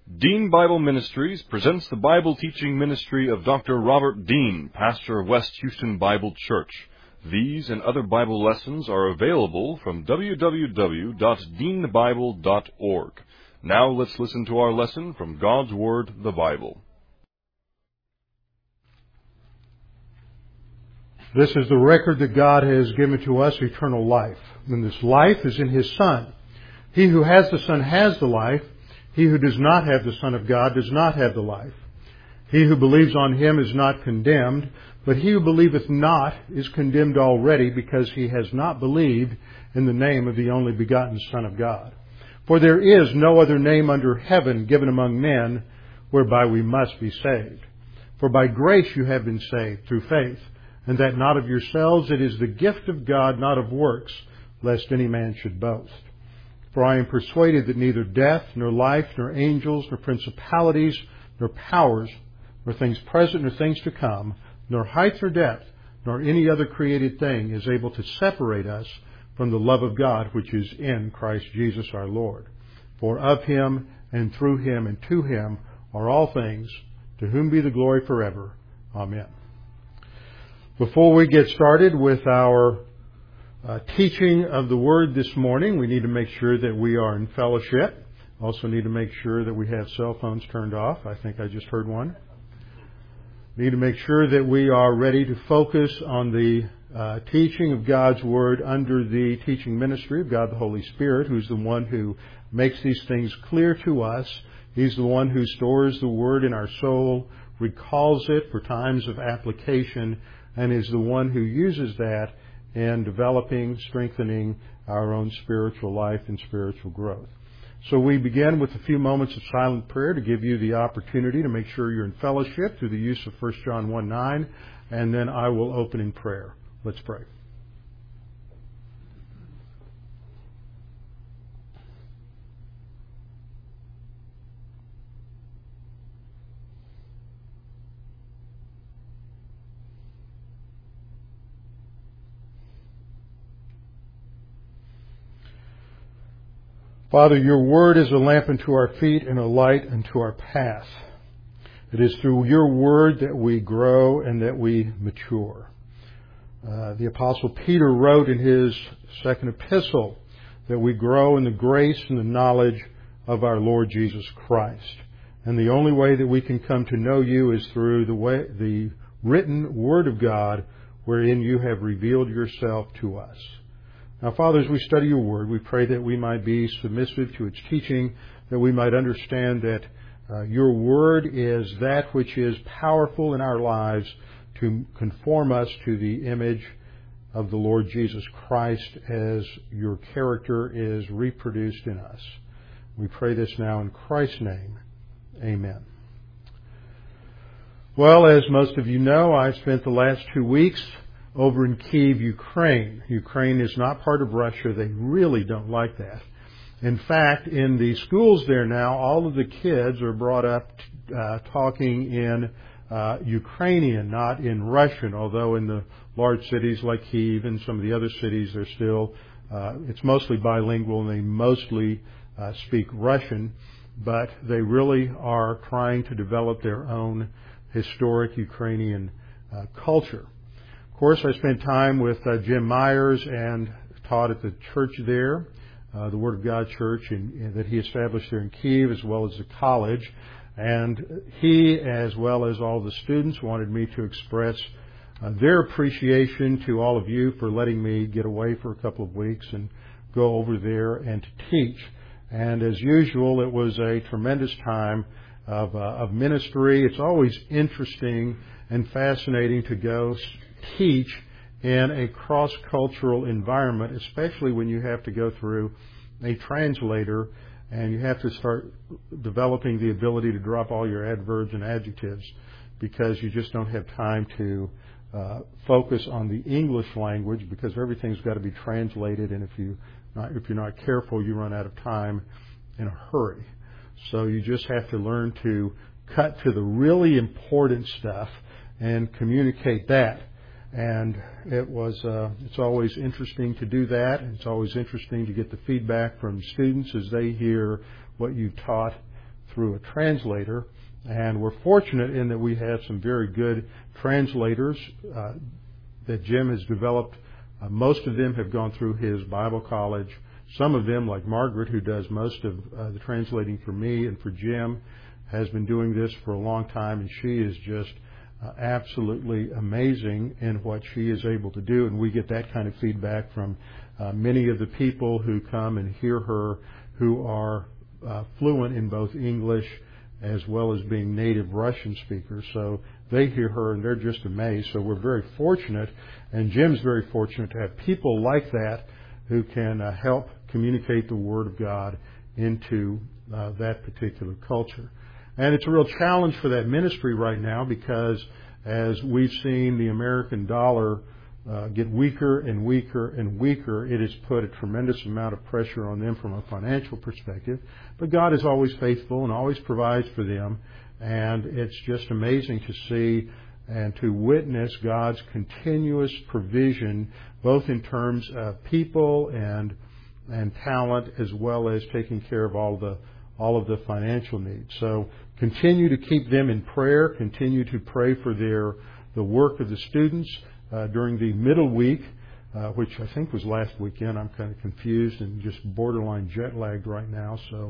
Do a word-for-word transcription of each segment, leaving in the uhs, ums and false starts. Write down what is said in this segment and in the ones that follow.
Dean Bible Ministries presents the Bible teaching ministry of Doctor Robert Dean, pastor of West Houston Bible Church. These and other Bible lessons are available from w w w dot dean bible dot org. Now let's listen to our lesson from God's Word, the Bible. This is the record that God has given to us, eternal life. And this life is in His Son. He who has the Son has the life. He who does not have the Son of God does not have the life. He who believes on Him is not condemned, but he who believeth not is condemned already, because he has not believed in the name of the only begotten Son of God. For there is no other name under heaven given among men whereby we must be saved. For by grace you have been saved through faith, and that not of yourselves, it is the gift of God, not of works, lest any man should boast. For I am persuaded that neither death, nor life, nor angels, nor principalities, nor powers, nor things present, nor things to come, nor height nor depth, nor any other created thing is able to separate us from the love of God which is in Christ Jesus our Lord. For of Him, and through Him, and to Him are all things, to whom be the glory forever. Amen. Before we get started with our uh, teaching of the Word this morning, we need to make sure that we are in fellowship. Also need to make sure that we have cell phones turned off. I think I just heard one. Need to make sure that we are ready to focus on the uh, teaching of God's Word under the teaching ministry of God the Holy Spirit, who's the one who makes these things clear to us. He's the one who stores the Word in our soul, recalls it for times of application, and is the one who uses that in developing, strengthening our own spiritual life and spiritual growth. So we begin with a few moments of silent prayer to give you the opportunity to make sure you're in fellowship through the use of First John one nine, and then I will open in prayer. Let's pray. Father, your word is a lamp unto our feet and a light unto our path. It is through your word that we grow and that we mature. Uh, the Apostle Peter wrote in his second epistle that we grow in the grace and the knowledge of our Lord Jesus Christ. And the only way that we can come to know you is through the way, the written word of God, wherein you have revealed yourself to us. Now, Father, as we study your word, we pray that we might be submissive to its teaching, that we might understand that uh, your word is that which is powerful in our lives to conform us to the image of the Lord Jesus Christ as your character is reproduced in us. We pray this now in Christ's name. Amen. Well, as most of you know, I've spent the last two weeks over in Kyiv, Ukraine. Ukraine is not part of Russia. They really don't like that. In fact, in the schools there now, all of the kids are brought up uh, talking in uh, Ukrainian, not in Russian, although in the large cities like Kyiv and some of the other cities, they're still, uh, it's mostly bilingual and they mostly uh, speak Russian, but they really are trying to develop their own historic Ukrainian uh, culture. Of course, I spent time with uh, Jim Myers and taught at the church there, uh, the Word of God Church in, in, that he established there in Kyiv, as well as the college. And he, as well as all the students, wanted me to express uh, their appreciation to all of you for letting me get away for a couple of weeks and go over there and to teach. And as usual, it was a tremendous time of, uh, of ministry. It's always interesting and fascinating to go teach in a cross-cultural environment, especially when you have to go through a translator and you have to start developing the ability to drop all your adverbs and adjectives, because you just don't have time to uh, focus on the English language, because everything's got to be translated, and if you not, if you're not careful, you run out of time in a hurry. So you just have to learn to cut to the really important stuff and communicate that. And it was, uh, it's always interesting to do that. It's always interesting to get the feedback from students as they hear what you taught through a translator. And we're fortunate in that we have some very good translators uh, that Jim has developed. Uh, most of them have gone through his Bible college. Some of them, like Margaret, who does most of uh, the translating for me and for Jim, has been doing this for a long time, and she is just uh, absolutely amazing in what she is able to do. And we get that kind of feedback from uh, many of the people who come and hear her, who are uh, fluent in both English as well as being native Russian speakers. So they hear her and they're just amazed. So we're very fortunate, and Jim's very fortunate to have people like that who can uh, help communicate the Word of God into uh, that particular culture. And it's a real challenge for that ministry right now, because as we've seen the American dollar uh, get weaker and weaker and weaker, it has put a tremendous amount of pressure on them from a financial perspective. But God is always faithful and always provides for them. And it's just amazing to see and to witness God's continuous provision, both in terms of people and and talent, as well as taking care of all the all of the financial needs. So continue to keep them in prayer. Continue to pray for their the work of the students uh, during the middle week, uh, which I think was last weekend. I'm kind of confused and just borderline jet lagged right now. So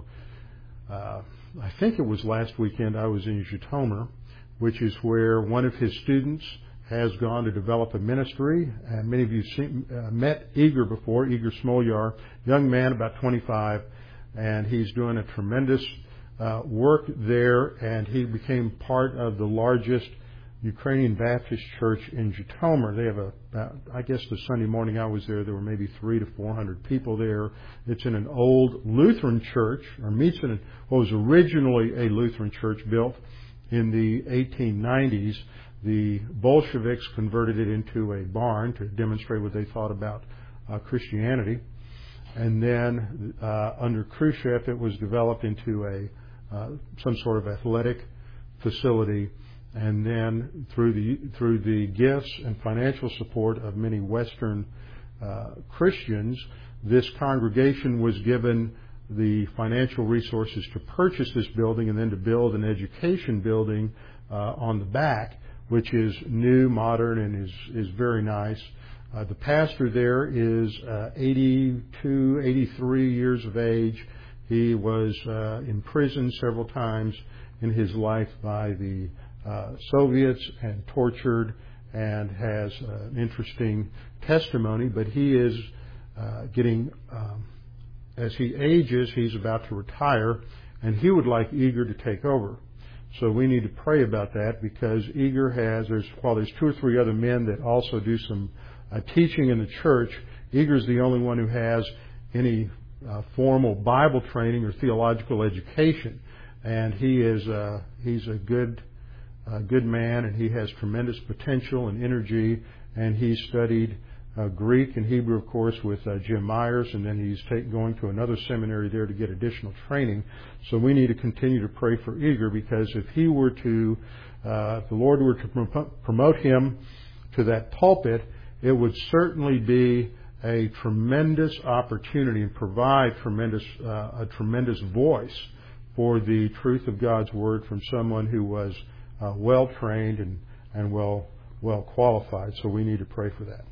uh, I think it was last weekend I was in Zhytomyr, which is where one of his students has gone to develop a ministry. And many of you seen, uh, met Igor before, Igor Smolyar, young man, about twenty-five, and he's doing a tremendous uh, work there, and he became part of the largest Ukrainian Baptist church in Zhytomyr. They have a, uh, I guess the Sunday morning I was there, there were maybe three to four hundred people there. It's in an old Lutheran church, or meets in what was originally a Lutheran church built in the eighteen nineties. The Bolsheviks converted it into a barn to demonstrate what they thought about uh, Christianity. And then uh, under Khrushchev, it was developed into a uh, some sort of athletic facility. And then through the through the gifts and financial support of many Western uh, Christians, this congregation was given the financial resources to purchase this building and then to build an education building uh, on the back, which is new, modern, and is, is very nice. Uh, the pastor there is uh, eighty-two, eighty-three years of age. He was uh, imprisoned several times in his life by the uh, Soviets and tortured, and has uh, an interesting testimony. But he is uh, getting, um, as he ages, he's about to retire, and he would like Igor to take over. So we need to pray about that, because Igor has, there's, while there's two or three other men that also do some uh, teaching in the church, Igor's the only one who has any uh, formal Bible training or theological education. And he is, uh, he's a good, uh, good man, and he has tremendous potential and energy, and he's studied Uh, Greek and Hebrew, of course, with uh, Jim Myers, and then he's take, going to another seminary there to get additional training. So we need to continue to pray for Igor, because if he were to, uh, if the Lord were to prom- promote him to that pulpit, it would certainly be a tremendous opportunity and provide tremendous, uh, a tremendous voice for the truth of God's Word from someone who was uh, well trained and, and well well qualified. So we need to pray for that.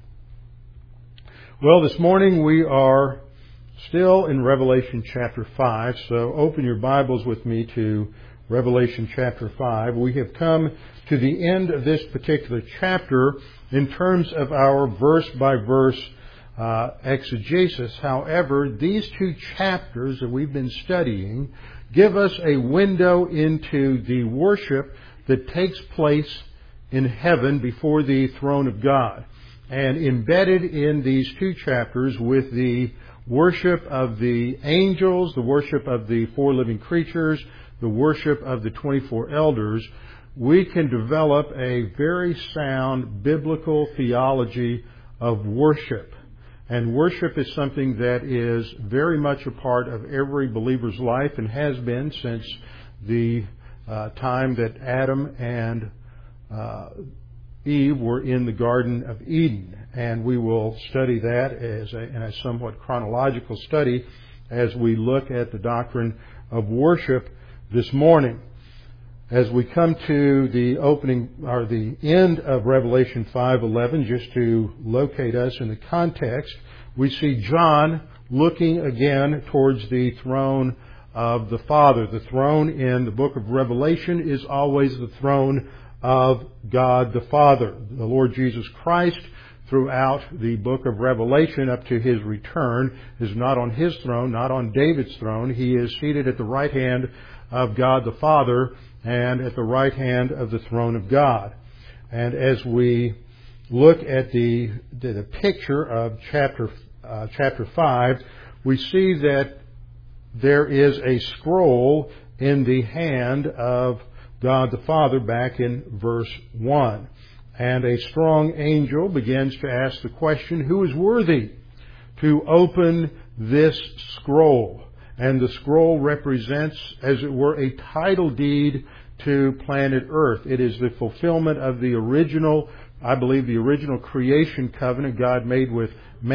Well, this morning we are still in Revelation chapter five, so open your Bibles with me to Revelation chapter five. We have come to the end of this particular chapter in terms of our verse-by-verse uh, exegesis. However, these two chapters that we've been studying give us a window into the worship that takes place in heaven before the throne of God. And embedded in these two chapters, with the worship of the angels, the worship of the four living creatures, the worship of the twenty-four elders, we can develop a very sound biblical theology of worship. And worship is something that is very much a part of every believer's life, and has been since the uh, time that Adam and uh, Eve were in the Garden of Eden. And we will study that as a, in a somewhat chronological study as we look at the doctrine of worship this morning. As we come to the opening or the end of Revelation five eleven, just to locate us in the context, we see John looking again towards the throne of the Father. The throne in the book of Revelation is always the throne of God the Father. The Lord Jesus Christ, throughout the book of Revelation up to His return, is not on His throne, not on David's throne. He is seated at the right hand of God the Father and at the right hand of the throne of God. And as we look at the, the picture of chapter, uh, chapter five, we see that there is a scroll in the hand of God the Father back in verse one. And a strong angel begins to ask the question, who is worthy to open this scroll? And the scroll represents, as it were, a title deed to planet Earth. It is the fulfillment of the original, I believe, the original creation covenant God made with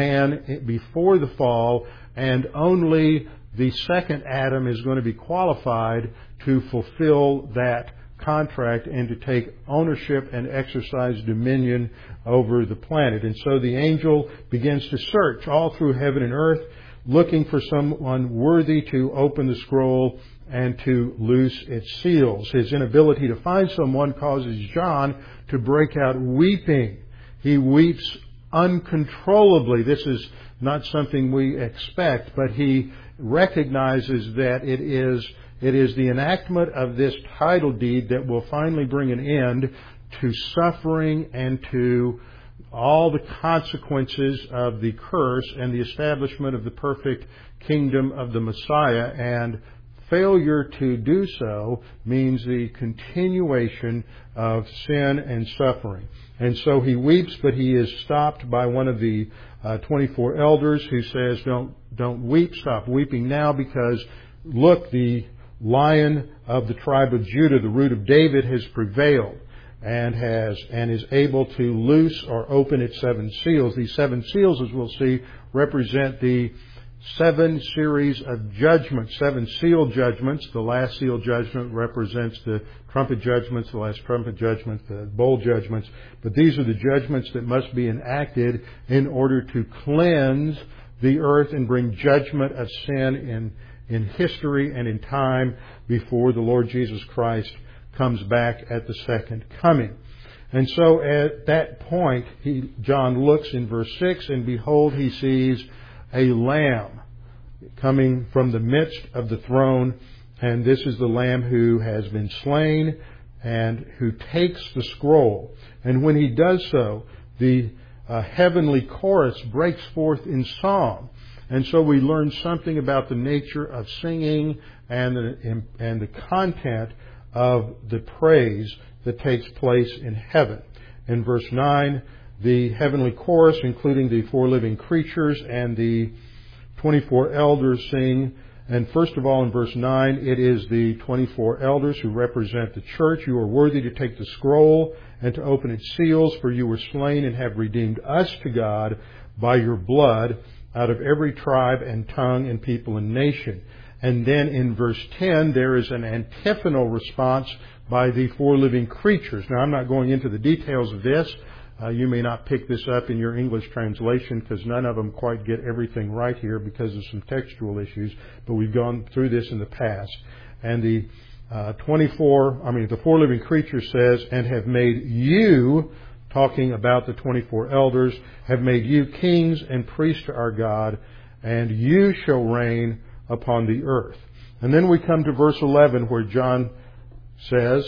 man before the fall, and only the second Adam is going to be qualified to fulfill that contract and to take ownership and exercise dominion over the planet. And so the angel begins to search all through heaven and earth, looking for someone worthy to open the scroll and to loose its seals. His inability to find someone causes John to break out weeping. He weeps uncontrollably. This is not something we expect, but he recognizes that it is it is the enactment of this title deed that will finally bring an end to suffering and to all the consequences of the curse and the establishment of the perfect kingdom of the Messiah. And failure to do so means the continuation of sin and suffering. And so he weeps, but he is stopped by one of the uh, twenty-four elders who says, don't, don't weep, stop weeping now, because look, the Lion of the tribe of Judah, the root of David, has prevailed and has and is able to loose or open its seven seals. These seven seals, as we'll see, represent the seven series of judgments, seven seal judgments. The last seal judgment represents the trumpet judgments, the last trumpet judgment, the bowl judgments. But these are the judgments that must be enacted in order to cleanse the earth and bring judgment of sin in, in history and in time before the Lord Jesus Christ comes back at the second coming. And so at that point, he, John looks in verse six, and behold, he sees a lamb coming from the midst of the throne, and this is the lamb who has been slain and who takes the scroll. And when he does so, the uh, heavenly chorus breaks forth in song. And so we learn something about the nature of singing and the, and the content of the praise that takes place in heaven. In verse nine, the heavenly chorus, including the four living creatures and the twenty-four elders, sing. And first of all, in verse nine, it is the twenty-four elders who represent the church. You are worthy to take the scroll and to open its seals, for you were slain and have redeemed us to God by your blood out of every tribe and tongue and people and nation. And then in verse ten, there is an antiphonal response by the four living creatures. Now, I'm not going into the details of this. Uh, you may not pick this up in your English translation because none of them quite get everything right here because of some textual issues, but we've gone through this in the past. And the uh, twenty-four, I mean, the four living creatures says, and have made you, talking about the twenty-four elders, have made you kings and priests to our God, and you shall reign upon the earth. And then we come to verse eleven, where John says,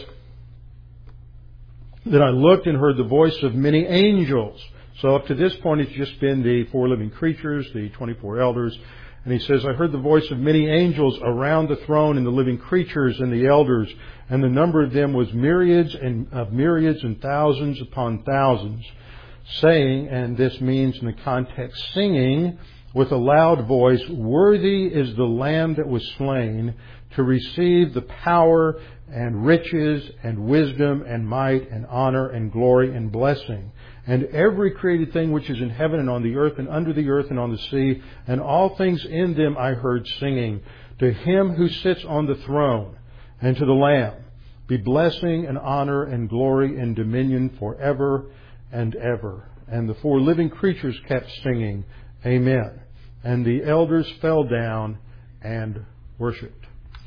Then I looked and heard the voice of many angels. So up to this point, it's just been the four living creatures, the twenty-four elders. And he says, I heard the voice of many angels around the throne and the living creatures and the elders. And the number of them was myriads and of myriads and thousands upon thousands, saying, and this means in the context singing with a loud voice, Worthy is the Lamb that was slain to receive the power and riches and wisdom and might and honor and glory and blessing. And every created thing which is in heaven and on the earth and under the earth and on the sea, and all things in them I heard singing, To Him who sits on the throne and to the Lamb be blessing and honor and glory and dominion forever and ever. And the four living creatures kept singing, Amen. And the elders fell down and worshipped.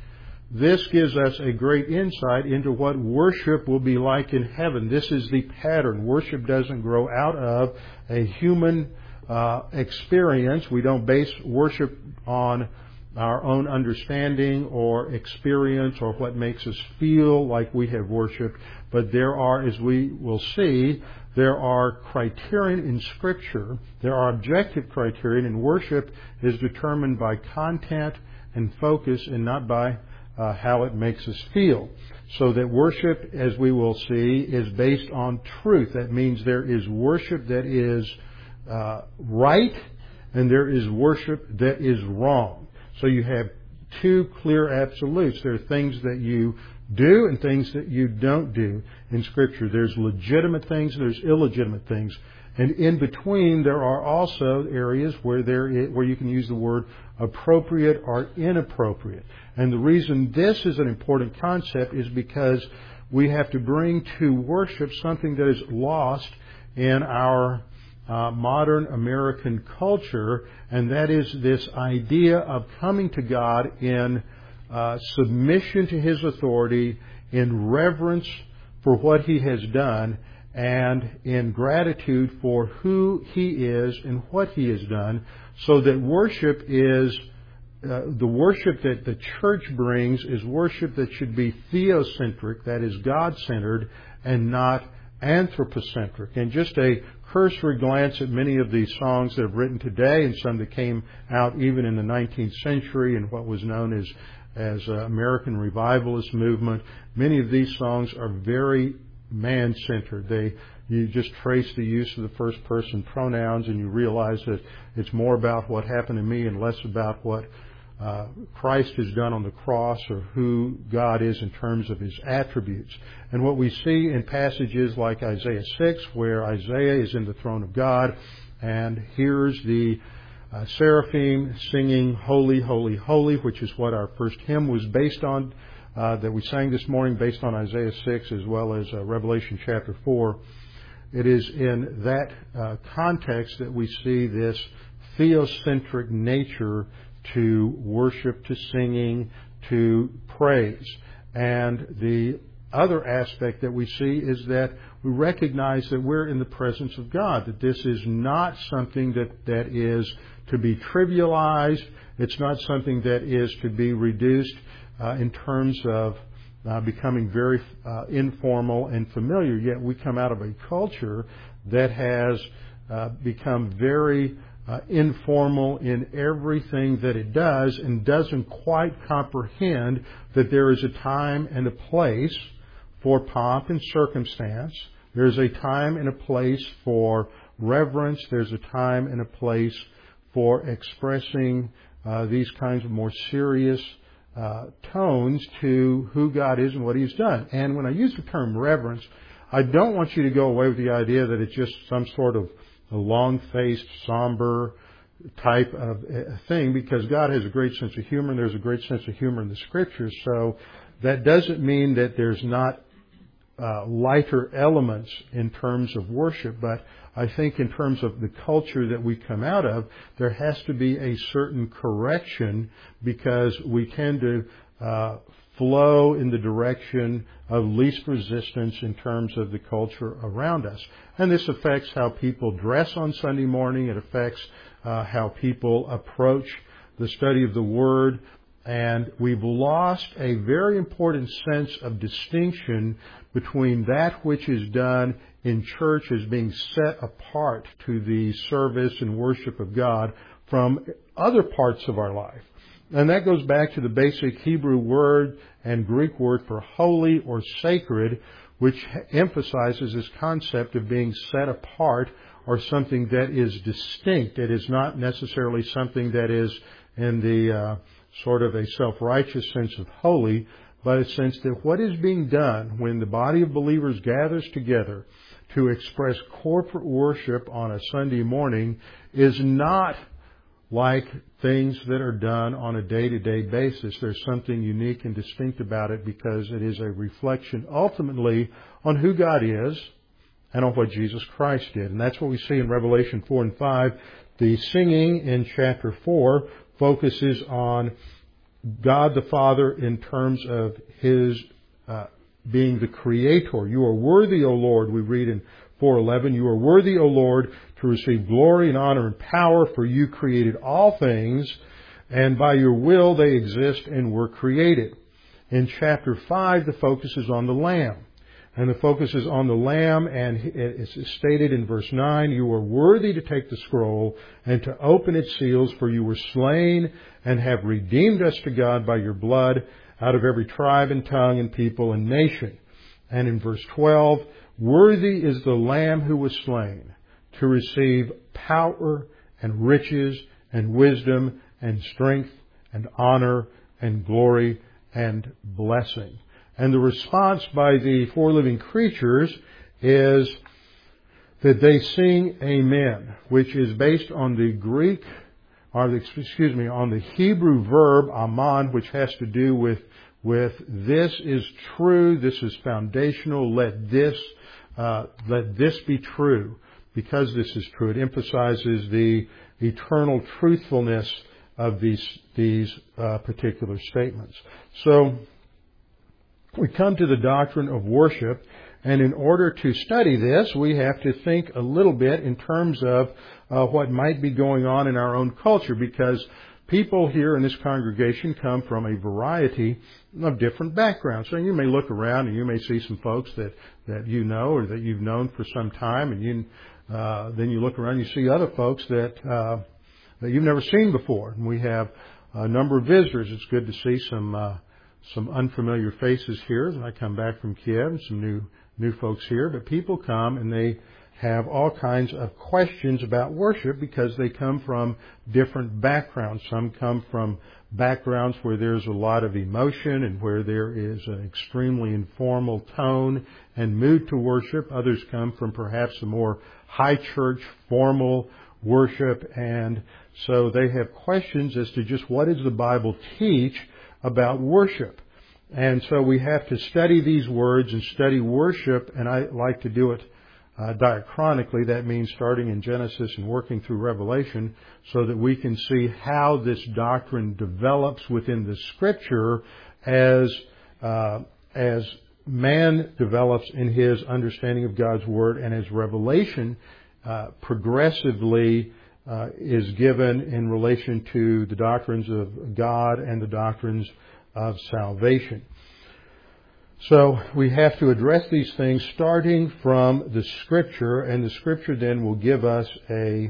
This gives us a great insight into what worship will be like in heaven. This is the pattern. Worship doesn't grow out of a human uh, experience. We don't base worship on our own understanding or experience or what makes us feel like we have worshiped. But there are, as we will see, there are criterion in Scripture. There are objective criterion, and worship is determined by content and focus and not by uh, how it makes us feel. So that worship, as we will see, is based on truth. That means there is worship that is uh, right and there is worship that is wrong. So you have two clear absolutes. There are things that you do and things that you don't do in Scripture. There's legitimate things and there's illegitimate things. And in between, there are also areas where there is, where you can use the word appropriate or inappropriate. And the reason this is an important concept is because we have to bring to worship something that is lost in our uh, modern American culture, and that is this idea of coming to God in uh, submission to His authority, in reverence for what He has done, and in gratitude for who He is and what He has done, so that worship is, uh, the worship that the church brings is worship that should be theocentric, that is God-centered, and not anthropocentric. And just a cursory glance at many of these songs that have written today, and some that came out even in the nineteenth century and what was known as, as uh, American Revivalist movement, many of these songs are very man-centered. They, you just trace the use of the first-person pronouns, and you realize that it's more about what happened to me and less about what uh, Christ has done on the cross or who God is in terms of His attributes. And what we see in passages like Isaiah six, where Isaiah is in the throne of God and hears the uh, seraphim singing, Holy, Holy, Holy, which is what our first hymn was based on, Uh, that we sang this morning, based on Isaiah six as well as uh, Revelation chapter four. It is in that uh, context that we see this theocentric nature to worship, to singing, to praise. And the other aspect that we see is that we recognize that we're in the presence of God, that this is not something that, that is to be trivialized. It's not something that is to be reduced Uh, in terms of uh, becoming very uh, informal and familiar. Yet we come out of a culture that has uh, become very uh, informal in everything that it does and doesn't quite comprehend that there is a time and a place for pomp and circumstance. There's a time and a place for reverence. There's a time and a place for expressing uh, these kinds of more serious Uh, tones to who God is and what He's done. And when I use the term reverence, I don't want you to go away with the idea that it's just some sort of a long-faced, somber type of thing, because God has a great sense of humor, and there's a great sense of humor in the Scriptures. So that doesn't mean that there's not uh, lighter elements in terms of worship, but I think in terms of the culture that we come out of, there has to be a certain correction, because we tend to uh, flow in the direction of least resistance in terms of the culture around us. And this affects how people dress on Sunday morning. It affects uh, how people approach the study of the Word. And we've lost a very important sense of distinction between that which is done in church as being set apart to the service and worship of God from other parts of our life. And that goes back to the basic Hebrew word and Greek word for holy or sacred, which emphasizes this concept of being set apart or something that is distinct. It is not necessarily something that is in the uh, sort of a self-righteous sense of holy, but a sense that what is being done when the body of believers gathers together to express corporate worship on a Sunday morning is not like things that are done on a day-to-day basis. There's something unique and distinct about it because it is a reflection ultimately on who God is and on what Jesus Christ did. And that's what we see in Revelation four and five. The singing in chapter four focuses on God the Father in terms of His uh, being the Creator. You are worthy, O Lord, we read in four eleven, you are worthy, O Lord, to receive glory and honor and power, for you created all things, and by your will they exist and were created. In chapter five, the focus is on the Lamb. And the focus is on the Lamb, and it's stated in verse nine, you are worthy to take the scroll and to open its seals, for you were slain and have redeemed us to God by your blood out of every tribe and tongue and people and nation. And in verse twelve, worthy is the Lamb who was slain to receive power and riches and wisdom and strength and honor and glory and blessing. And the response by the four living creatures is that they sing Amen, which is based on the Greek, or the, excuse me, on the Hebrew verb aman, which has to do with, with this is true, this is foundational, let this, uh, let this be true. Because this is true, it emphasizes the eternal truthfulness of these, these uh, particular statements. So, we come to the doctrine of worship, and in order to study this, we have to think a little bit in terms of uh, what might be going on in our own culture, because people here in this congregation come from a variety of different backgrounds. So you may look around and you may see some folks that, that you know or that you've known for some time, and you, uh, then you look around and you see other folks that, uh, that you've never seen before. And we have a number of visitors. It's good to see some, uh, some unfamiliar faces here. I come back from Kiev, and some new, new folks here, but people come and they have all kinds of questions about worship because they come from different backgrounds. Some come from backgrounds where there's a lot of emotion and where there is an extremely informal tone and mood to worship. Others come from perhaps a more high church, formal worship, and so they have questions as to just what does the Bible teach about worship. And so we have to study these words and study worship, and I like to do it Uh, diachronically. That means starting in Genesis and working through Revelation so that we can see how this doctrine develops within the Scripture as uh, as man develops in his understanding of God's Word, and as revelation uh, progressively uh, is given in relation to the doctrines of God and the doctrines of salvation. So we have to address these things starting from the Scripture, and the Scripture then will give us a,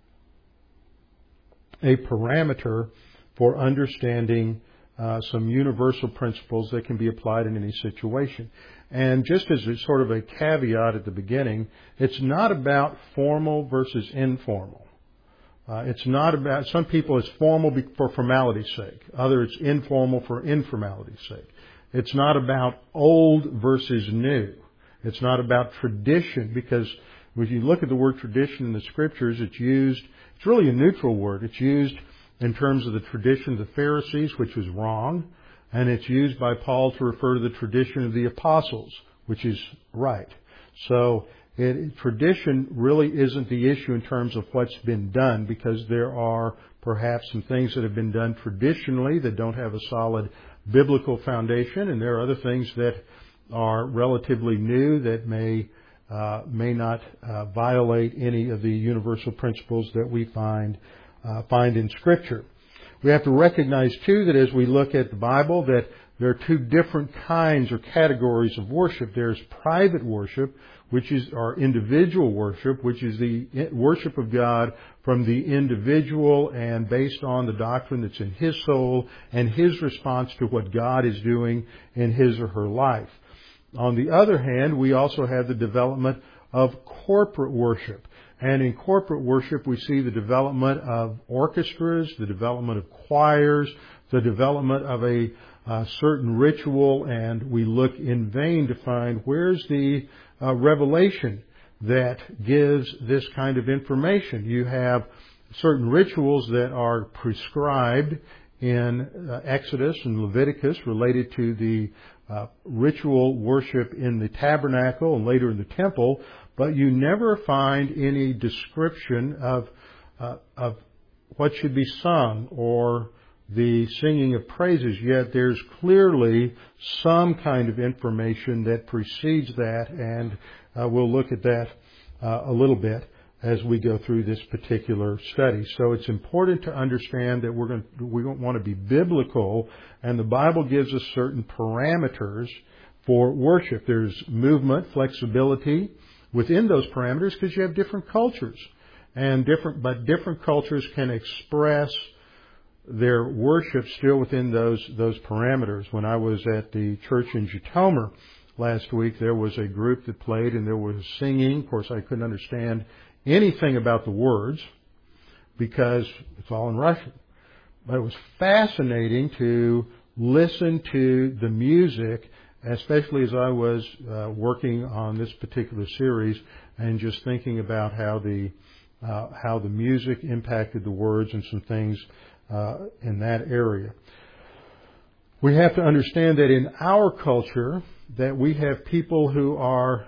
a parameter for understanding uh, some universal principles that can be applied in any situation. And just as a sort of a caveat at the beginning, it's not about formal versus informal. Uh, it's not about, some people it's formal for formality's sake. Others it's informal for informality's sake. It's not about old versus new. It's not about tradition, because when you look at the word tradition in the Scriptures, it's used, it's really a neutral word. It's used in terms of the tradition of the Pharisees, which was wrong, and it's used by Paul to refer to the tradition of the apostles, which is right. So it, tradition really isn't the issue in terms of what's been done, because there are perhaps some things that have been done traditionally that don't have a solid biblical foundation, and there are other things that are relatively new that may uh, may not uh, violate any of the universal principles that we find uh, find in Scripture. We have to recognize too that as we look at the Bible, that there are two different kinds or categories of worship. There's private worship, which is our individual worship, which is the worship of God from the individual and based on the doctrine that's in his soul and his response to what God is doing in his or her life. On the other hand, we also have the development of corporate worship. And in corporate worship, we see the development of orchestras, the development of choirs, the development of a uh, certain ritual, and we look in vain to find where's the uh, revelation that gives this kind of information. You have certain rituals that are prescribed in uh, Exodus and Leviticus related to the uh, ritual worship in the tabernacle and later in the temple, but you never find any description of uh, of what should be sung or the singing of praises, yet there's clearly some kind of information that precedes that, and uh, we'll look at that uh, a little bit as we go through this particular study. So it's important to understand that we're going to, we don't want to be biblical, and the Bible gives us certain parameters for worship. There's movement, flexibility within those parameters because you have different cultures, and different, but different cultures can express their worship still within those those parameters. When I was at the church in Zhytomyr last week, there was a group that played and there was singing. Of course, I couldn't understand anything about the words because it's all in Russian. But it was fascinating to listen to the music, especially as I was uh, working on this particular series and just thinking about how the uh, how the music impacted the words and some things uh, in that area. We have to understand that in our culture that we have people who are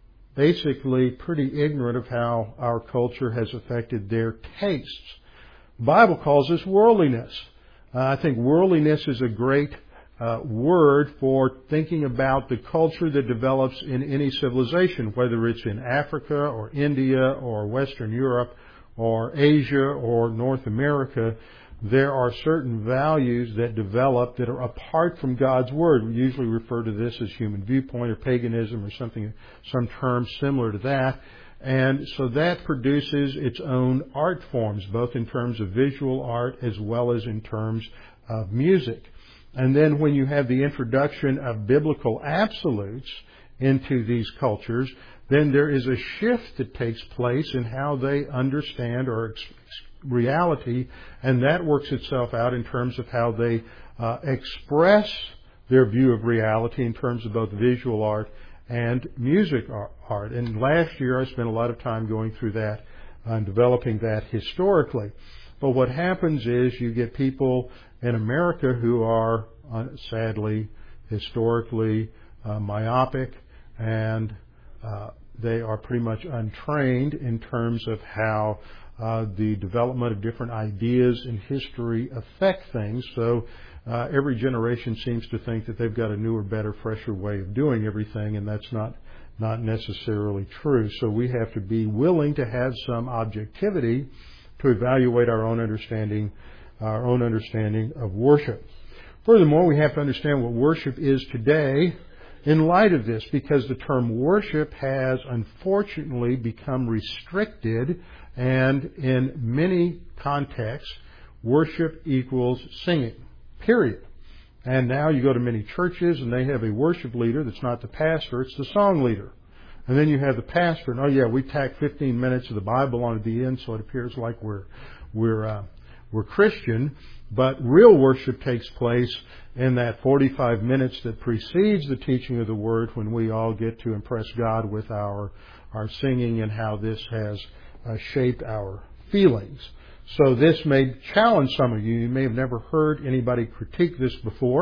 basically pretty ignorant of how our culture has affected their tastes. The Bible calls this worldliness. Uh, I think worldliness is a great uh, word for thinking about the culture that develops in any civilization, whether it's in Africa or India or Western Europe or Asia or North America. There are certain values that develop that are apart from God's Word. We usually refer to this as human viewpoint or paganism or something, some term similar to that. And so that produces its own art forms, both in terms of visual art as well as in terms of music. And then when you have the introduction of biblical absolutes into these cultures, then there is a shift that takes place in how they understand or experience reality, and that works itself out in terms of how they uh, express their view of reality in terms of both visual art and music art. And last year I spent a lot of time going through that and developing that historically. But what happens is you get people in America who are uh, sadly historically uh, myopic, and uh, they are pretty much untrained in terms of how Uh, the development of different ideas in history affect things. So uh, every generation seems to think that they've got a newer, better, fresher way of doing everything, and that's not not necessarily true. So we have to be willing to have some objectivity to evaluate our own understanding, our own understanding of worship. Furthermore, we have to understand what worship is today in light of this, because the term worship has unfortunately become restricted, and in many contexts, worship equals singing, period. And now you go to many churches and they have a worship leader that's not the pastor, it's the song leader. And then you have the pastor, and oh yeah, we tack fifteen minutes of the Bible onto the end so it appears like we're, we're, uh, we're Christian. But real worship takes place in that forty-five minutes that precedes the teaching of the Word, when we all get to impress God with our, our singing and how this has uh, shaped our feelings. So this may challenge some of you. You may have never heard anybody critique this before,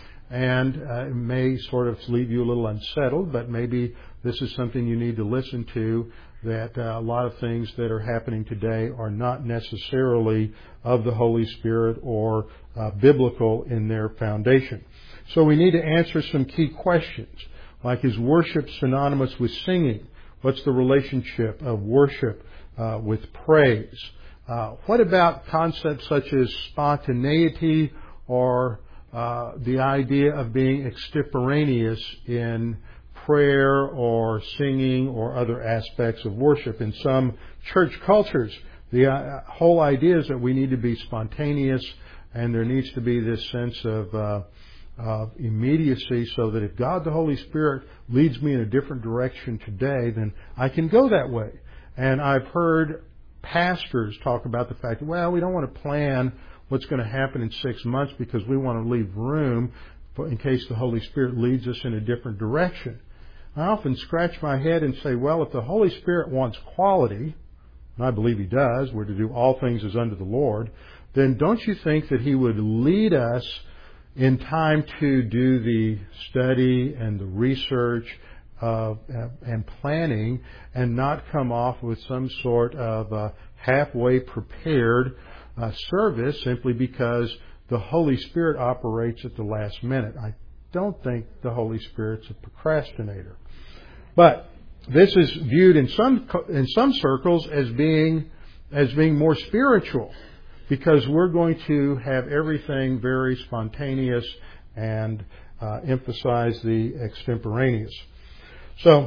and uh, it may sort of leave you a little unsettled, but maybe this is something you need to listen to, that uh, a lot of things that are happening today are not necessarily of the Holy Spirit or uh, biblical in their foundation. So we need to answer some key questions, like, is worship synonymous with singing? What's the relationship of worship uh, with praise? Uh, what about concepts such as spontaneity or uh, the idea of being extemporaneous in prayer or singing or other aspects of worship? In some church cultures, the uh, whole idea is that we need to be spontaneous, and there needs to be this sense of, uh, of immediacy, so that if God the Holy Spirit leads me in a different direction today, then I can go that way. And I've heard pastors talk about the fact that, well, we don't want to plan what's going to happen in six months because we want to leave room for, in case the Holy Spirit leads us in a different direction. I often scratch my head and say, well, if the Holy Spirit wants quality, and I believe He does, we're to do all things as unto the Lord, then don't you think that He would lead us in time to do the study and the research uh, and planning and not come off with some sort of uh, halfway prepared uh, service simply because the Holy Spirit operates at the last minute? I don't think the Holy Spirit's a procrastinator. But this is viewed in some in some circles as being as being more spiritual, because we're going to have everything very spontaneous and uh, emphasize the extemporaneous. So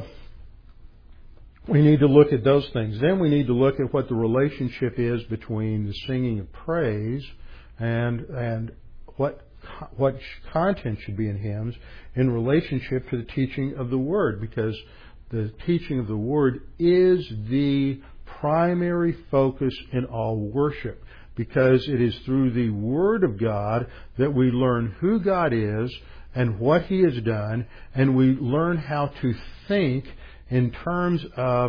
we need to look at those things. Then we need to look at what the relationship is between the singing of praise and and what what content should be in hymns in relationship to the teaching of the Word, because the teaching of the Word is the primary focus in all worship, because it is through the Word of God that we learn who God is and what He has done, and we learn how to think in terms of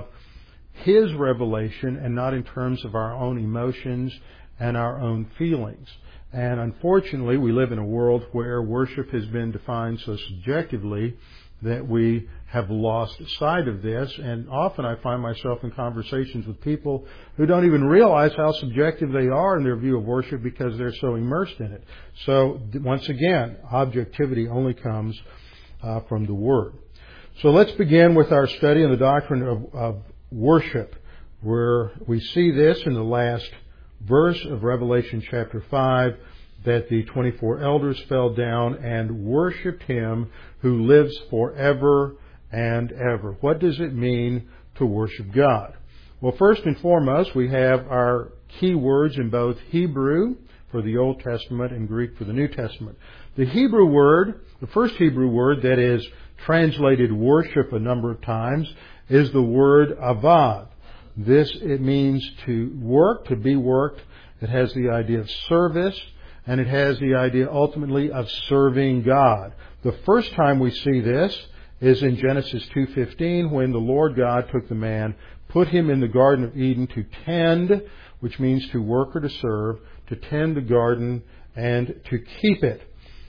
His revelation and not in terms of our own emotions and our own feelings. And unfortunately, we live in a world where worship has been defined so subjectively that we have lost sight of this. And often I find myself in conversations with people who don't even realize how subjective they are in their view of worship because they're so immersed in it. So once again, objectivity only comes uh, from the Word. So let's begin with our study on the doctrine of, of worship, where we see this in the last verse of Revelation chapter five, that the twenty-four elders fell down and worshipped Him who lives forever and ever. What does it mean to worship God? Well, first and foremost, we have our key words in both Hebrew for the Old Testament and Greek for the New Testament. The Hebrew word, the first Hebrew word that is translated worship a number of times, is the word avad. This, it means to work, to be worked. It has the idea of service, and it has the idea ultimately of serving God. The first time we see this is in Genesis two fifteen, when the Lord God took the man, put him in the Garden of Eden to tend, which means to work or to serve, to tend the garden and to keep it.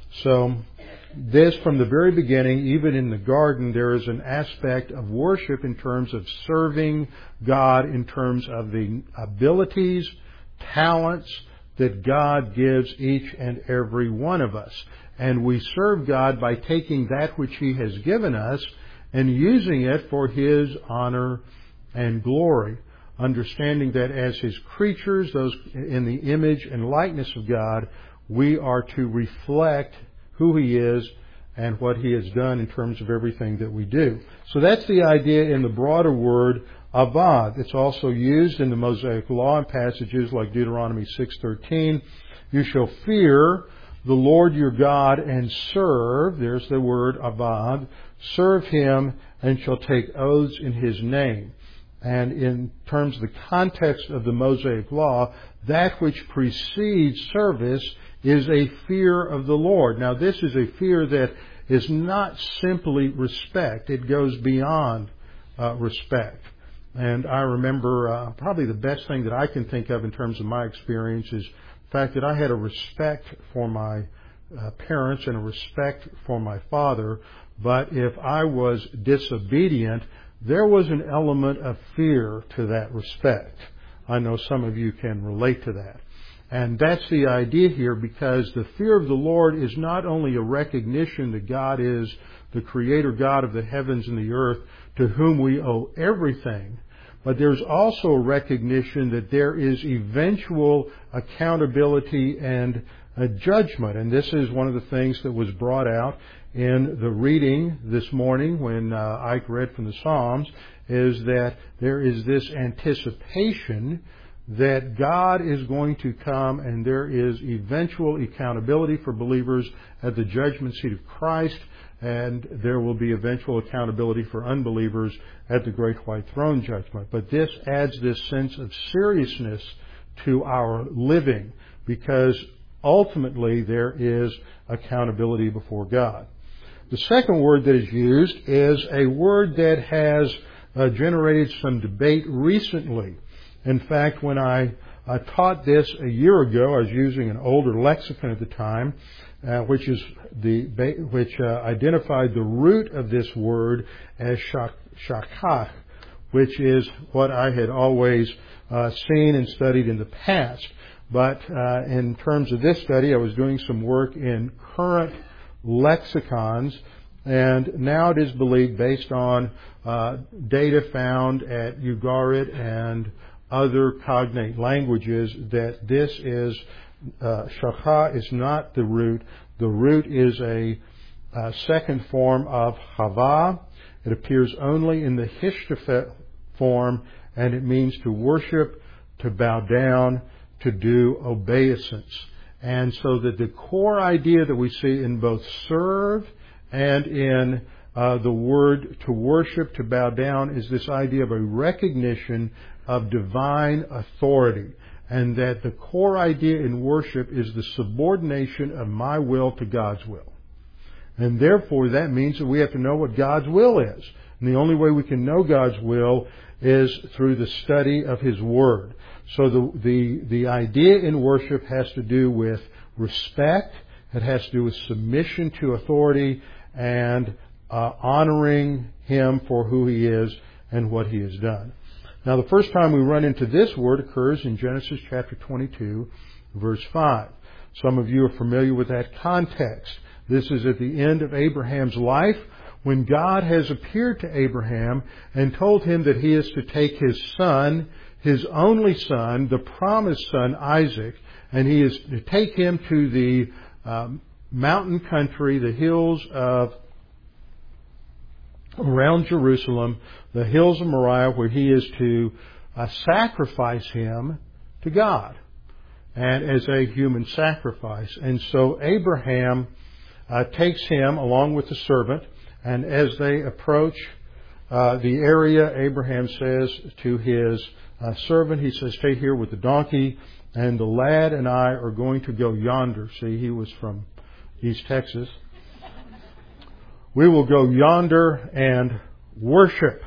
So this, from the very beginning, even in the garden, there is an aspect of worship in terms of serving God, in terms of the abilities, talents that God gives each and every one of us. And we serve God by taking that which He has given us and using it for His honor and glory, understanding that as His creatures, those in the image and likeness of God, we are to reflect who He is and what He has done in terms of everything that we do. So that's the idea in the broader word avad. It's also used in the Mosaic Law in passages like Deuteronomy six thirteen. You shall fear the Lord your God and serve, there's the word avad, serve Him and shall take oaths in His name. And in terms of the context of the Mosaic Law, that which precedes service is a fear of the Lord. Now, this is a fear that is not simply respect. It goes beyond uh, respect. And I remember uh, probably the best thing that I can think of in terms of my experience is the fact that I had a respect for my uh, parents and a respect for my father. But if I was disobedient, there was an element of fear to that respect. I know some of you can relate to that. And that's the idea here, because the fear of the Lord is not only a recognition that God is the Creator God of the heavens and the earth, to whom we owe everything, but there's also a recognition that there is eventual accountability and a judgment. And this is one of the things that was brought out in the reading this morning when uh, Ike read from the Psalms, is that there is this anticipation that God is going to come and there is eventual accountability for believers at the judgment seat of Christ, and there will be eventual accountability for unbelievers at the great white throne judgment. But this adds this sense of seriousness to our living, because ultimately there is accountability before God. The second word that is used is a word that has uh, generated some debate recently. In fact, when I uh, taught this a year ago, I was using an older lexicon at the time, uh, which is the which uh, identified the root of this word as shak, shakach, which is what I had always uh, seen and studied in the past. But uh, in terms of this study, I was doing some work in current lexicons, and now it is believed, based on uh, data found at Ugarit and other cognate languages, that this is uh, shakha is not the root. The root is a, a second form of hava. It appears only in the hishtafet form, and it means to worship, to bow down, to do obeisance. And so that the core idea that we see in both serve and in uh, the word to worship, to bow down, is this idea of a recognition of divine authority. And that the core idea in worship is the subordination of my will to God's will. And therefore that means that we have to know what God's will is. And the only way we can know God's will is through the study of His Word. So the, the, the idea in worship has to do with respect. It has to do with submission to authority and uh, honoring Him for who He is and what He has done. Now, the first time we run into this word occurs in Genesis chapter twenty-two, verse five. Some of you are familiar with that context. This is at the end of Abraham's life, when God has appeared to Abraham and told him that he is to take his son, his only son, the promised son, Isaac, and he is to take him to the um, mountain country, the hills of around Jerusalem, the hills of Moriah, where he is to uh, sacrifice him to God, and as a human sacrifice. And so Abraham uh, takes him along with the servant, and as they approach uh, the area, Abraham says to his uh, servant, he says, "Stay here with the donkey, and the lad and I are going to go yonder." See, he was from East Texas. "We will go yonder and worship."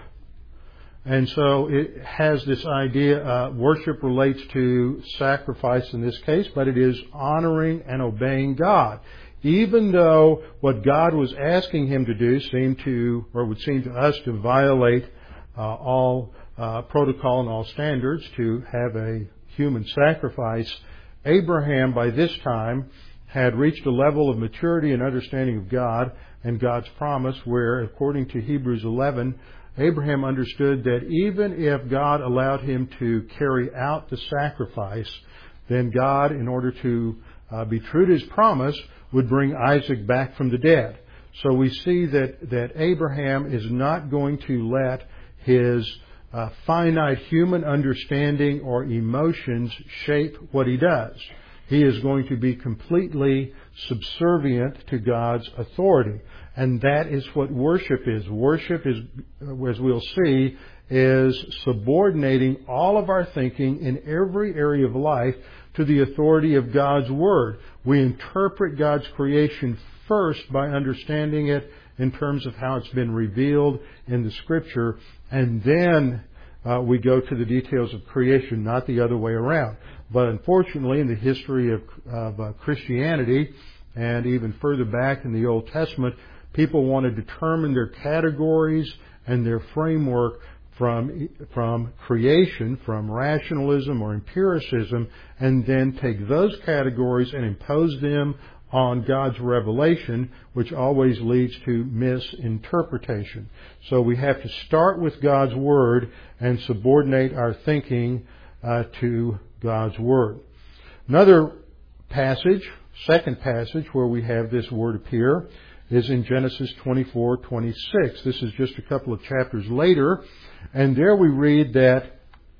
And so it has this idea, uh, worship relates to sacrifice in this case, but it is honoring and obeying God. Even though what God was asking him to do seemed to, or would seem to us to violate uh, all uh, protocol and all standards to have a human sacrifice, Abraham by this time had reached a level of maturity and understanding of God and God's promise where, according to Hebrews eleven, Abraham understood that even if God allowed him to carry out the sacrifice, then God, in order to uh, be true to His promise, would bring Isaac back from the dead. So we see that, that Abraham is not going to let his uh, finite human understanding or emotions shape what he does. He is going to be completely subservient to God's authority. And that is what worship is. Worship is, as we'll see, is subordinating all of our thinking in every area of life to the authority of God's Word. We interpret God's creation first by understanding it in terms of how it's been revealed in the Scripture, and then uh, we go to the details of creation, not the other way around. But unfortunately, in the history of, of uh, Christianity, and even further back in the Old Testament, people want to determine their categories and their framework from from creation, from rationalism or empiricism, and then take those categories and impose them on God's revelation, which always leads to misinterpretation. So we have to start with God's Word and subordinate our thinking uh, to God's Word. Another passage, second passage, where we have this word appear is in Genesis twenty-four twenty-six. This is just a couple of chapters later, and there we read that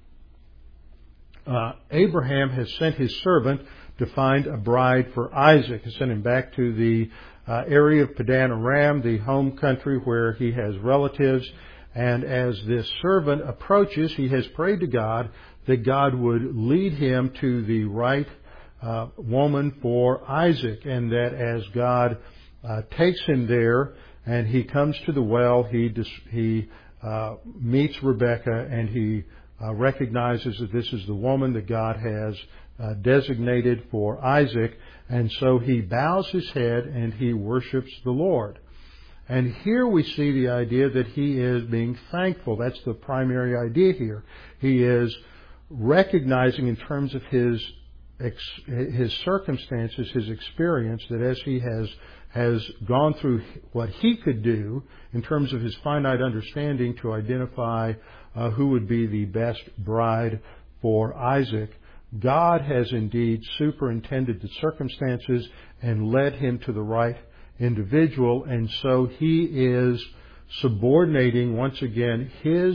uh, Abraham has sent his servant to find a bride for Isaac. He sent him back to the uh, area of Padan Aram, the home country where he has relatives. And as this servant approaches, he has prayed to God that God would lead him to the right uh, woman for Isaac, and that as God uh, takes him there and he comes to the well, he dis- he uh, meets Rebekah and he uh, recognizes that this is the woman that God has uh, designated for Isaac, and so he bows his head and he worships the Lord. And here we see the idea that he is being thankful. That's the primary idea here. He is recognizing in terms of his his circumstances, his experience, that as he has has gone through what he could do in terms of his finite understanding to identify uh, who would be the best bride for Isaac, God has indeed superintended the circumstances and led him to the right individual, and so he is subordinating once again his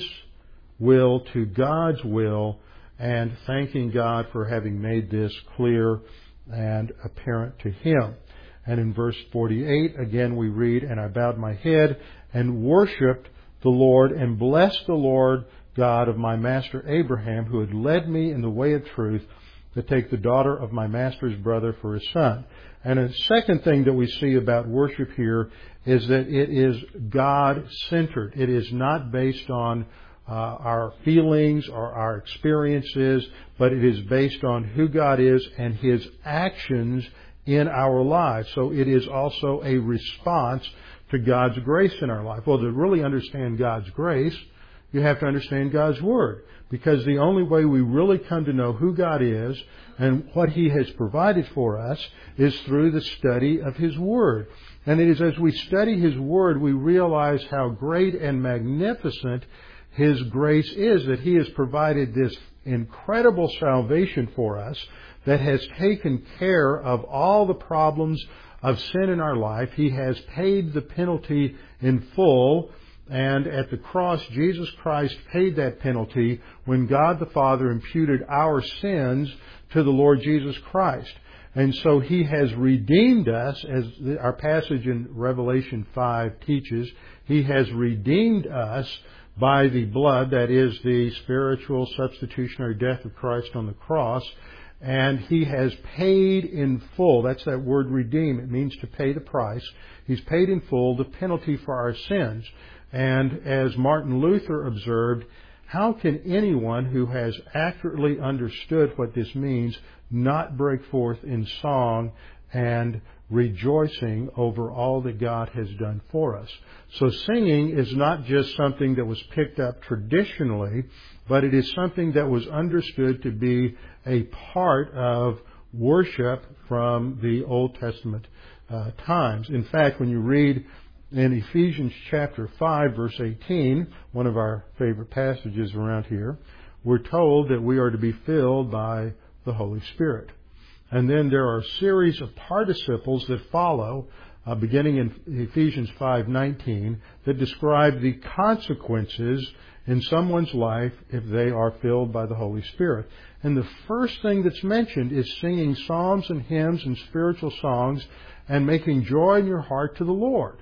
will to God's will and thanking God for having made this clear and apparent to him. And in verse forty-eight, again we read, "And I bowed my head and worshipped the Lord and blessed the Lord God of my master Abraham, who had led me in the way of truth to take the daughter of my master's brother for his son." And a second thing that we see about worship here is that it is God-centered. It is not based on uh, our feelings or our experiences, but it is based on who God is and His actions in our lives. So it is also a response to God's grace in our life. Well, to really understand God's grace, you have to understand God's Word, because the only way we really come to know who God is and what He has provided for us is through the study of His Word. And it is as we study His Word we realize how great and magnificent His grace is, that He has provided this incredible salvation for us that has taken care of all the problems of sin in our life. He has paid the penalty in full. And at the cross, Jesus Christ paid that penalty when God the Father imputed our sins to the Lord Jesus Christ. And so He has redeemed us, as our passage in Revelation five teaches. He has redeemed us by the blood, that is the spiritual substitutionary death of Christ on the cross. And He has paid in full. That's that word redeem. It means to pay the price. He's paid in full the penalty for our sins. And as Martin Luther observed, how can anyone who has accurately understood what this means not break forth in song and rejoicing over all that God has done for us? So singing is not just something that was picked up traditionally, but it is something that was understood to be a part of worship from the Old Testament uh, times. In fact, when you read in Ephesians chapter five, verse eighteen, one of our favorite passages around here, we're told that we are to be filled by the Holy Spirit. And then there are a series of participles that follow, uh, beginning in Ephesians five nineteen, that describe the consequences in someone's life if they are filled by the Holy Spirit. And the first thing that's mentioned is singing psalms and hymns and spiritual songs and making joy in your heart to the Lord.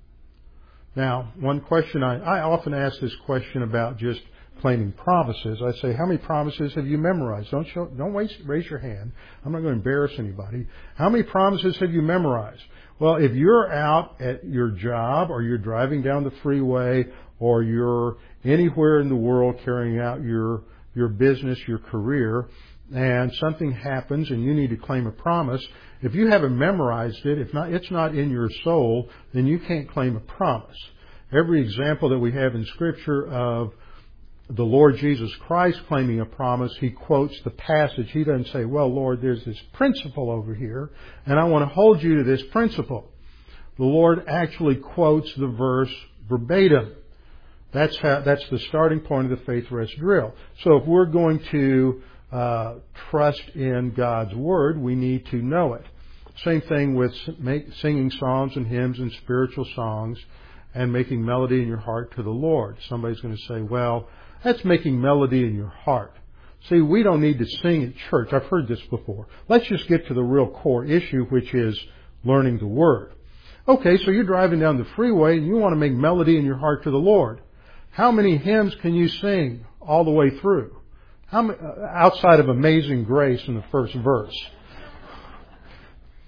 Now, one question, I, I often ask this question about just claiming promises. I say, how many promises have you memorized? Don't show, don't waste, raise your hand. I'm not going to embarrass anybody. How many promises have you memorized? Well, if you're out at your job or you're driving down the freeway or you're anywhere in the world carrying out your, your business, your career, and something happens and you need to claim a promise, if you haven't memorized it, if not, it's not in your soul, then you can't claim a promise. Every example that we have in Scripture of the Lord Jesus Christ claiming a promise, He quotes the passage. He doesn't say, well, Lord, there's this principle over here, and I want to hold you to this principle. The Lord actually quotes the verse verbatim. That's how, that's the starting point of the Faith Rest drill. So if we're going to uh, trust in God's Word, we need to know it. Same thing with singing psalms and hymns and spiritual songs and making melody in your heart to the Lord. Somebody's going to say, well, that's making melody in your heart. See, we don't need to sing at church. I've heard this before. Let's just get to the real core issue, which is learning the Word. Okay, so you're driving down the freeway and you want to make melody in your heart to the Lord. How many hymns can you sing all the way through? How many, uh, outside of Amazing Grace in the first verse?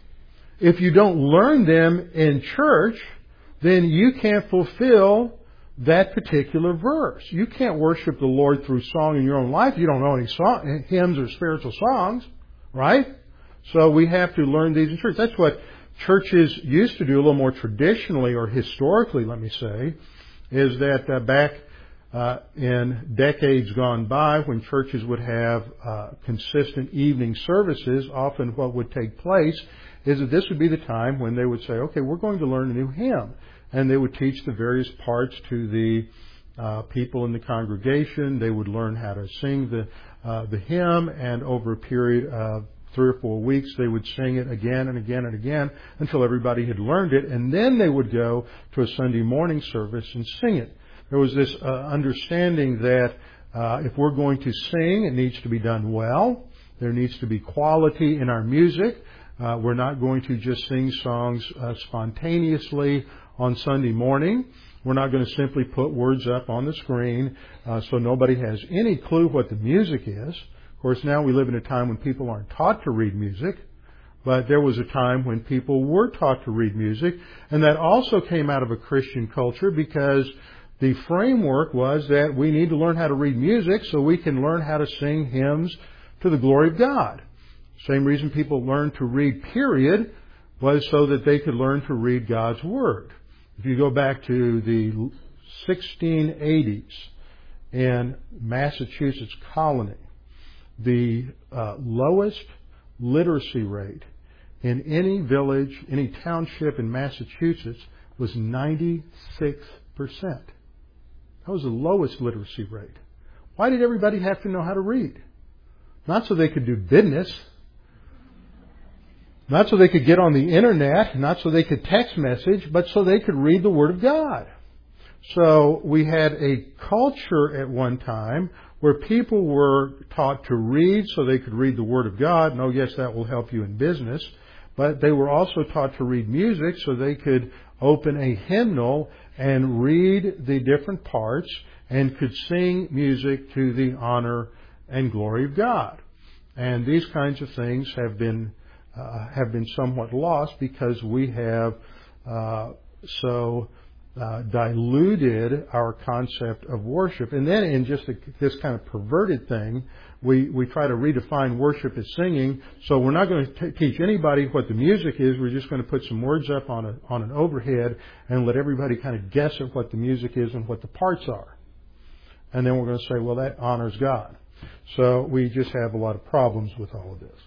If you don't learn them in church, then you can't fulfill that particular verse. You can't worship the Lord through song in your own life. You don't know any song, hymns or spiritual songs, right? So we have to learn these in church. That's what churches used to do a little more traditionally or historically, let me say, is that uh, back uh, in decades gone by when churches would have uh, consistent evening services, often what would take place is that this would be the time when they would say, okay, we're going to learn a new hymn. And they would teach the various parts to the uh, people in the congregation. They would learn how to sing the uh, the hymn, and over a period of three or four weeks, they would sing it again and again and again until everybody had learned it. And then they would go to a Sunday morning service and sing it. There was this uh, understanding that uh, if we're going to sing, it needs to be done well. There needs to be quality in our music. Uh, we're not going to just sing songs uh, spontaneously on Sunday morning. We're not going to simply put words up on the screen uh, so nobody has any clue what the music is. Of course, now we live in a time when people aren't taught to read music, but there was a time when people were taught to read music, and that also came out of a Christian culture because the framework was that we need to learn how to read music so we can learn how to sing hymns to the glory of God. Same reason people learned to read, period, was so that they could learn to read God's Word. If you go back to the sixteen eighties in Massachusetts colony, the uh, lowest literacy rate in any village, any township in Massachusetts was ninety-six percent. That was the lowest literacy rate. Why did everybody have to know how to read? Not so they could do business. Not so they could get on the internet, not so they could text message, but so they could read the Word of God. So we had a culture at one time where people were taught to read so they could read the Word of God. And oh, yes, that will help you in business. But they were also taught to read music so they could open a hymnal and read the different parts and could sing music to the honor and glory of God. And these kinds of things have been Uh, have been somewhat lost because we have uh, so uh, diluted our concept of worship. And then in just a, this kind of perverted thing, we, we try to redefine worship as singing. So we're not going to t- teach anybody what the music is. We're just going to put some words up on a, on an overhead and let everybody kind of guess at what the music is and what the parts are. And then we're going to say, well, that honors God. So we just have a lot of problems with all of this.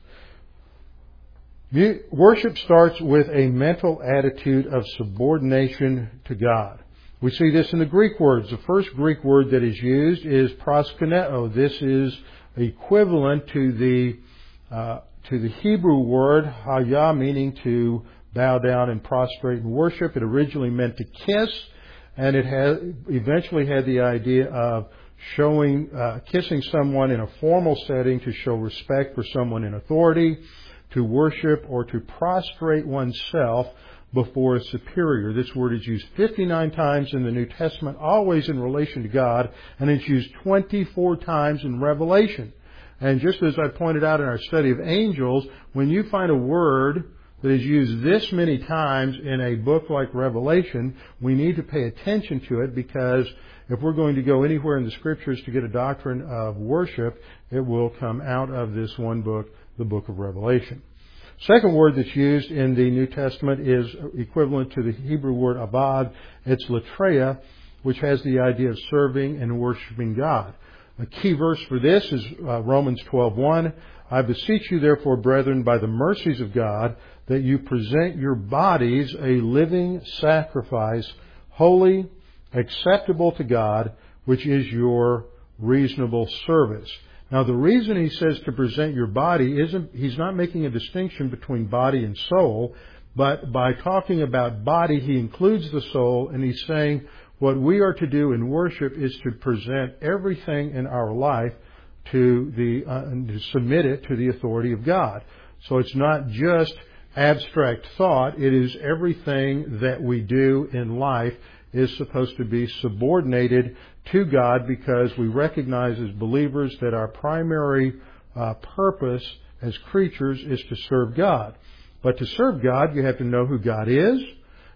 Worship starts with a mental attitude of subordination to God. We see this in the Greek words. The first Greek word that is used is proskuneo. This is equivalent to the uh, to the Hebrew word haya, meaning to bow down and prostrate and worship. It originally meant to kiss, and it has eventually had the idea of showing uh, kissing someone in a formal setting to show respect for someone in authority, to worship or to prostrate oneself before a superior. This word is used fifty-nine times in the New Testament, always in relation to God, and it's used twenty-four times in Revelation. And just as I pointed out in our study of angels, when you find a word that is used this many times in a book like Revelation, we need to pay attention to it, because if we're going to go anywhere in the Scriptures to get a doctrine of worship, it will come out of this one book, the book of Revelation. Second word that's used in the New Testament is equivalent to the Hebrew word abad. It's latreia, which has the idea of serving and worshiping God. A key verse for this is uh, Romans twelve one. I beseech you, therefore, brethren, by the mercies of God, that you present your bodies a living sacrifice, holy, acceptable to God, which is your reasonable service. Now, the reason he says to present your body isn't, he's not making a distinction between body and soul, but by talking about body, he includes the soul, and he's saying what we are to do in worship is to present everything in our life to the, uh, to submit it to the authority of God. So it's not just abstract thought, it is everything that we do in life is supposed to be subordinated to God, because we recognize as believers that our primary uh, purpose as creatures is to serve God. But to serve God, you have to know who God is.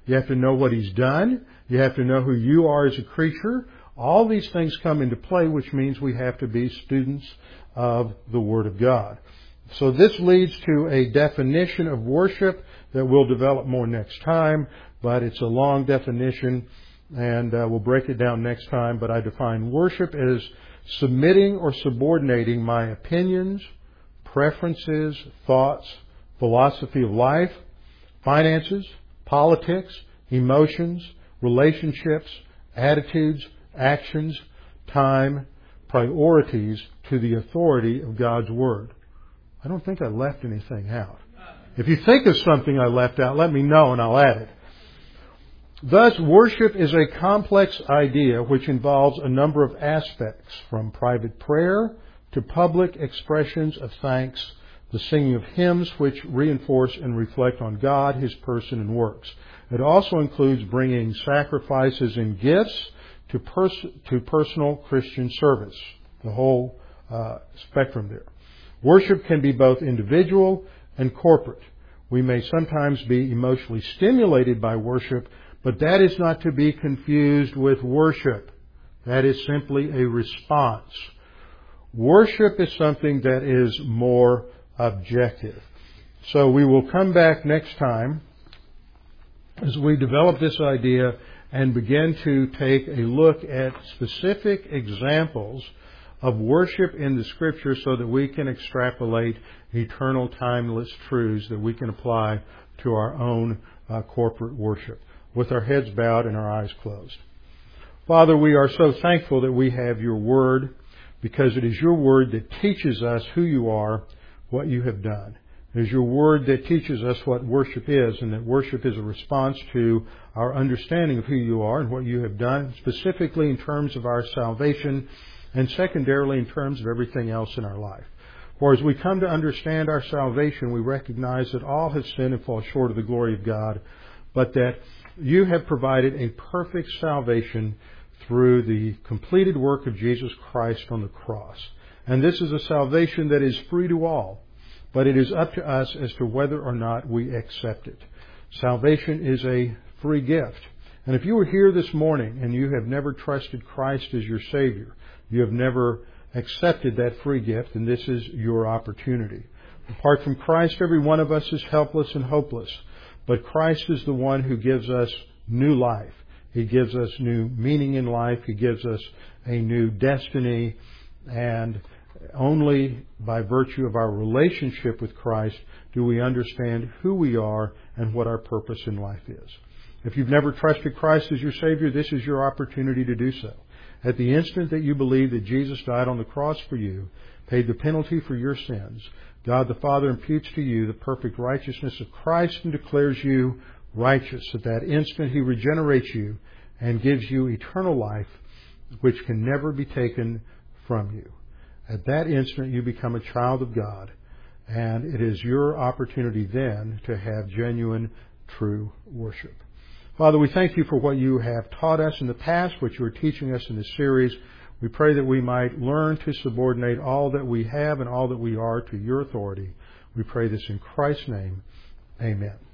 You have to know what He's done. You have to know who you are as a creature. All these things come into play, which means we have to be students of the Word of God. So this leads to a definition of worship that we'll develop more next time, but it's a long definition, and uh, we'll break it down next time. But I define worship as submitting or subordinating my opinions, preferences, thoughts, philosophy of life, finances, politics, emotions, relationships, attitudes, actions, time, priorities to the authority of God's Word. I don't think I left anything out. If you think of something I left out, let me know and I'll add it. Thus, worship is a complex idea which involves a number of aspects, from private prayer to public expressions of thanks, the singing of hymns which reinforce and reflect on God, His person, and works. It also includes bringing sacrifices and gifts to, pers- to personal Christian service, the whole uh, spectrum there. Worship can be both individual and corporate. We may sometimes be emotionally stimulated by worship, but that is not to be confused with worship. That is simply a response. Worship is something that is more objective. So we will come back next time as we develop this idea and begin to take a look at specific examples of worship in the Scripture so that we can extrapolate eternal, timeless truths that we can apply to our own uh, corporate worship, with our heads bowed and our eyes closed. Father, we are so thankful that we have Your Word, because it is Your Word that teaches us who You are, what You have done. It is Your Word that teaches us what worship is, and that worship is a response to our understanding of who You are and what You have done, specifically in terms of our salvation, and secondarily in terms of everything else in our life. For as we come to understand our salvation, we recognize that all have sinned and fall short of the glory of God, but that You have provided a perfect salvation through the completed work of Jesus Christ on the cross. And this is a salvation that is free to all, but it is up to us as to whether or not we accept it. Salvation is a free gift. And if you were here this morning and you have never trusted Christ as your Savior, you have never accepted that free gift, and this is your opportunity. Apart from Christ, every one of us is helpless and hopeless. But Christ is the one who gives us new life. He gives us new meaning in life. He gives us a new destiny. And only by virtue of our relationship with Christ do we understand who we are and what our purpose in life is. If you've never trusted Christ as your Savior, this is your opportunity to do so. At the instant that you believe that Jesus died on the cross for you, paid the penalty for your sins, God the Father imputes to you the perfect righteousness of Christ and declares you righteous. At that instant, He regenerates you and gives you eternal life, which can never be taken from you. At that instant, you become a child of God, and it is your opportunity then to have genuine, true worship. Father, we thank You for what You have taught us in the past, what You are teaching us in this series. We pray that we might learn to subordinate all that we have and all that we are to Your authority. We pray this in Christ's name. Amen.